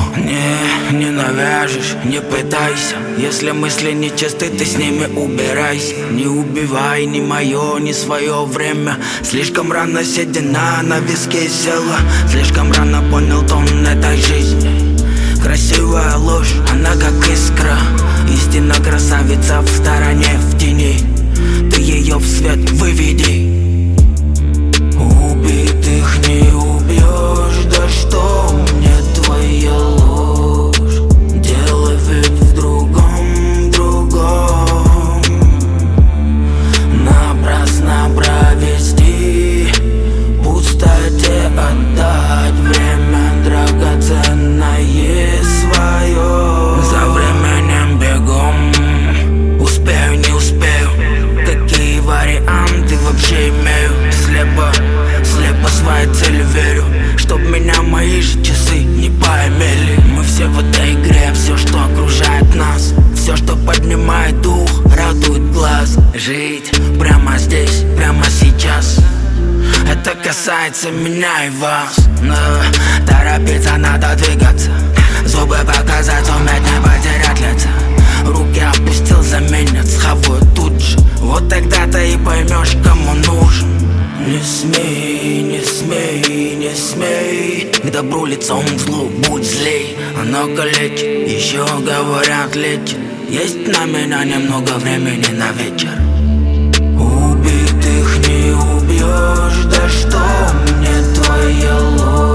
Не навяжешь, не пытайся. Если мысли нечисты, ты с ними убирайся. Не убивай ни мое, ни свое время. Слишком рано седина на виске села. Слишком рано понял тон этой жизни. Красивая ложь, она как искра. Истинно красавица в стороне, в тени. Ты ее в свет выведи. Убитых не убьешь, да что мне твоя ложь? Дело ведь в другом, другом. Напрасно провести, пустоте отдать время драгоценное свое. За временем бегом, успею, не успею. Какие варианты вообще имею? Слепо своей цели верю, чтоб меня мои же часы не поимели. Мы все в этой игре, все, что окружает нас, все, что поднимает дух, радует глаз. Жить прямо здесь, прямо сейчас, это касается меня и вас. Но торопиться, надо двигаться, зубы показать, уметь не потерять лица. Руки опустил, заменят, схавают тут же. Вот тогда-то и поймешь, кому нужен. Не смей, не смей, не смей к добру лицом к злу, будь злей. Оно калечит, еще говорят лечит. Есть на меня немного времени на вечер. Убитых не убьешь, да что мне твоя ложь?